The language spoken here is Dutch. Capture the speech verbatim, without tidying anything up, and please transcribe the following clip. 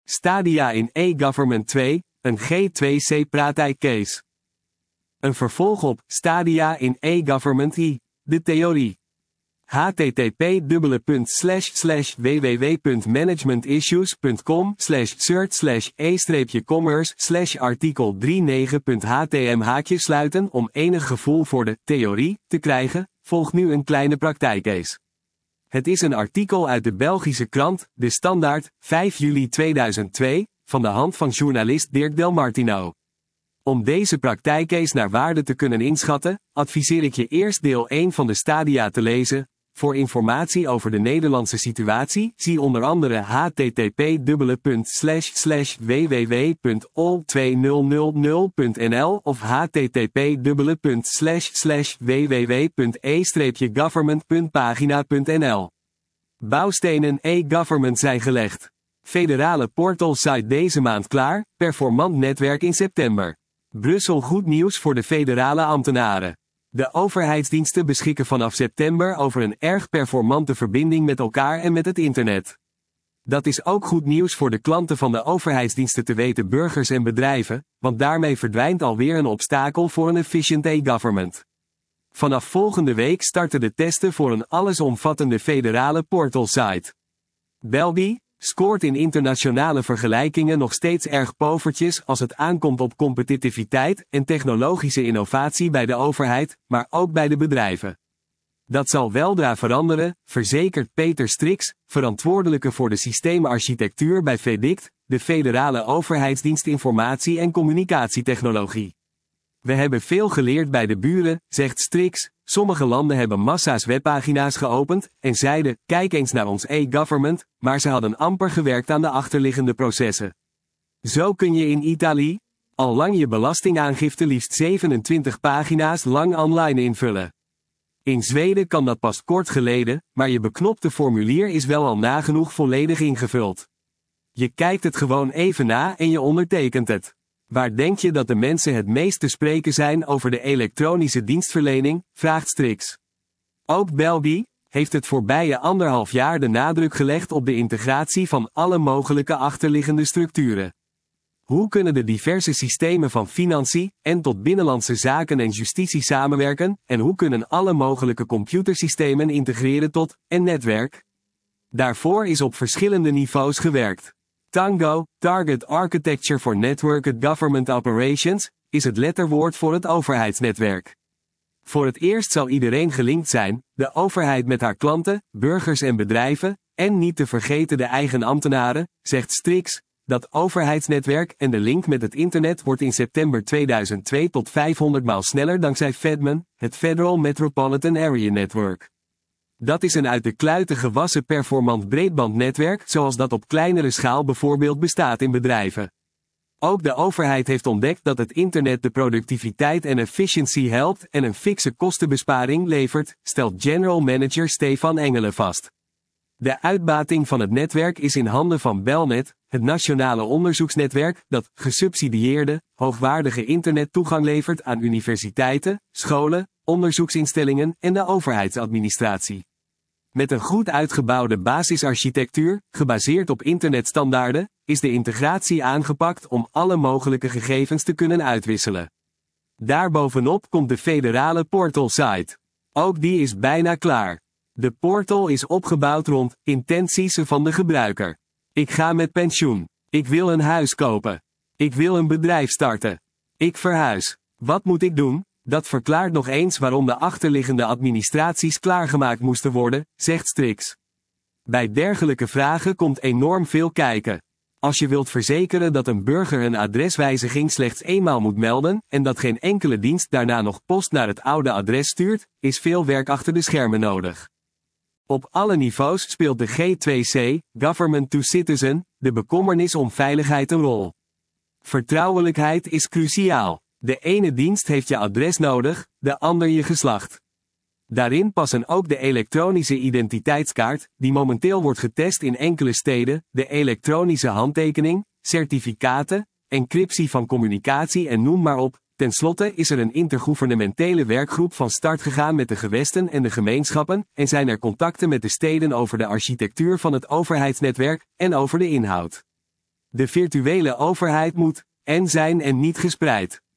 Stadia in e-government twee, een G twee C praktijkcase. Een vervolg op Stadia in e-government I, de theorie. h t t p slash slash w w w punt managementissues punt com slash search slash e commerce slash artikel drieënnegentig punt h t m haakjes sluiten om enig gevoel voor de theorie te krijgen, volgt nu een kleine praktijkcase. Het is een artikel uit de Belgische krant De Standaard, vijf juli tweeduizend twee, van de hand van journalist Dirk Delmartino. Om deze praktijkcase naar waarde te kunnen inschatten, adviseer ik je eerst deel één van de Stadia te lezen. Voor informatie over de Nederlandse situatie, zie onder andere h t t p slash slash w w w punt all tweehonderdhonderd punt n l of h t t p slash slash w w w punt e government punt pagina punt n l. Bouwstenen e-government zijn gelegd. Federale portal site deze maand klaar, performant netwerk in september. Brussel goed nieuws voor de federale ambtenaren. De overheidsdiensten beschikken vanaf september over een erg performante verbinding met elkaar en met het internet. Dat is ook goed nieuws voor de klanten van de overheidsdiensten, te weten burgers en bedrijven, want daarmee verdwijnt alweer een obstakel voor een efficient e-government. Vanaf volgende week starten de testen voor een allesomvattende federale portalsite. België scoort in internationale vergelijkingen nog steeds erg povertjes als het aankomt op competitiviteit en technologische innovatie bij de overheid, maar ook bij de bedrijven. Dat zal weldra veranderen, verzekert Peter Strix, verantwoordelijke voor de systeemarchitectuur bij VEDICT, de Federale Overheidsdienst Informatie- en Communicatietechnologie. We hebben veel geleerd bij de buren, zegt Strix. Sommige landen hebben massa's webpagina's geopend en zeiden, kijk eens naar ons e-government, maar ze hadden amper gewerkt aan de achterliggende processen. Zo kun je in Italië al lang je belastingaangifte liefst zevenentwintig pagina's lang online invullen. In Zweden kan dat pas kort geleden, maar je beknopte formulier is wel al nagenoeg volledig ingevuld. Je kijkt het gewoon even na en je ondertekent het. Waar denk je dat de mensen het meest te spreken zijn over de elektronische dienstverlening, vraagt Strix. Ook België heeft het voorbije anderhalf jaar de nadruk gelegd op de integratie van alle mogelijke achterliggende structuren. Hoe kunnen de diverse systemen van financiën en tot binnenlandse zaken en justitie samenwerken, en hoe kunnen alle mogelijke computersystemen integreren tot een netwerk? Daarvoor is op verschillende niveaus gewerkt. Tango, Target Architecture for Networked Government Operations, is het letterwoord voor het overheidsnetwerk. Voor het eerst zal iedereen gelinkt zijn, de overheid met haar klanten, burgers en bedrijven, en niet te vergeten de eigen ambtenaren, zegt Strix. Dat overheidsnetwerk en de link met het internet wordt in september tweeduizend twee tot vijfhonderd maal sneller dankzij FedMan, het Federal Metropolitan Area Network. Dat is een uit de kluiten gewassen performant breedbandnetwerk, zoals dat op kleinere schaal bijvoorbeeld bestaat in bedrijven. Ook de overheid heeft ontdekt dat het internet de productiviteit en efficiëntie helpt en een fikse kostenbesparing levert, stelt General Manager Stefan Engelen vast. De uitbating van het netwerk is in handen van Belnet, het nationale onderzoeksnetwerk dat gesubsidieerde, hoogwaardige internettoegang levert aan universiteiten, scholen, onderzoeksinstellingen en de overheidsadministratie. Met een goed uitgebouwde basisarchitectuur, gebaseerd op internetstandaarden, is de integratie aangepakt om alle mogelijke gegevens te kunnen uitwisselen. Daarbovenop komt de federale portalsite. Ook die is bijna klaar. De portal is opgebouwd rond intenties van de gebruiker. Ik ga met pensioen. Ik wil een huis kopen. Ik wil een bedrijf starten. Ik verhuis. Wat moet ik doen? Dat verklaart nog eens waarom de achterliggende administraties klaargemaakt moesten worden, zegt Strix. Bij dergelijke vragen komt enorm veel kijken. Als je wilt verzekeren dat een burger een adreswijziging slechts eenmaal moet melden en dat geen enkele dienst daarna nog post naar het oude adres stuurt, is veel werk achter de schermen nodig. Op alle niveaus speelt de G twee C, Government to Citizen, de bekommernis om veiligheid een rol. Vertrouwelijkheid is cruciaal. De ene dienst heeft je adres nodig, de ander je geslacht. Daarin passen ook de elektronische identiteitskaart, die momenteel wordt getest in enkele steden, de elektronische handtekening, certificaten, encryptie van communicatie en noem maar op. Ten slotte is er een intergouvernementele werkgroep van start gegaan met de gewesten en de gemeenschappen, en zijn er contacten met de steden over de architectuur van het overheidsnetwerk en over de inhoud. De virtuele overheid moet en zijn en niet gespreid.